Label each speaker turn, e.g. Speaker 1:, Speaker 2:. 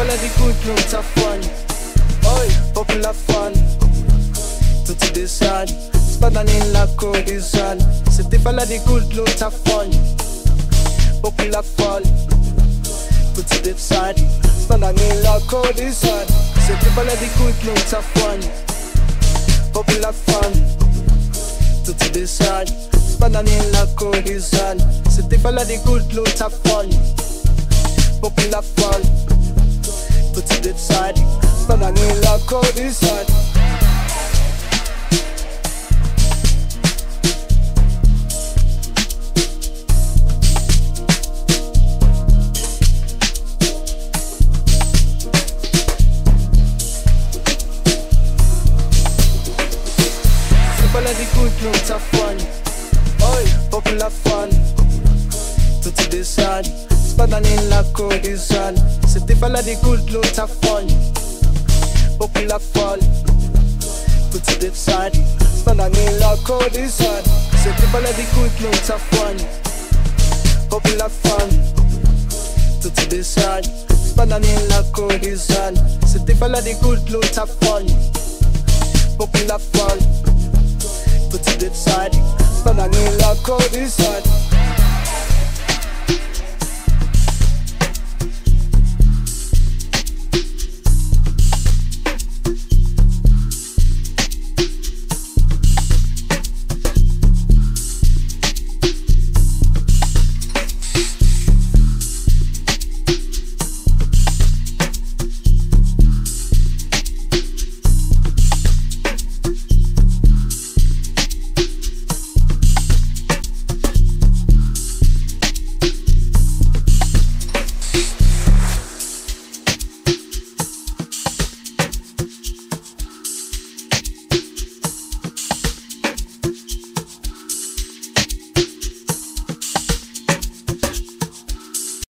Speaker 1: follow the good notes of fun. Oi, popular fun. Tutti the sun. Spadane la condition. Se ti follow the good notes of fun. Popular fun. Tutti the sun. Spadane la condition. Se ti follow the good notes of fun. Popular fun. Tutti the sun. Spadane la condition. Se ti follow the good notes of fun. Popular fun. Put it inside. Spadane la condition. Follow the good notes of fun. Oi, popular fun. Tutti the sun. Spadane la condition. Se ti follow the good notes of fun. Popular fun. Put it inside. Spadane la condition. Se ti follow the good notes of fun. Popular fun. Tutti the sun. Spadane la condition. Se ti follow the good notes of fun. Popular fun. Put it inside. Spadane la condition.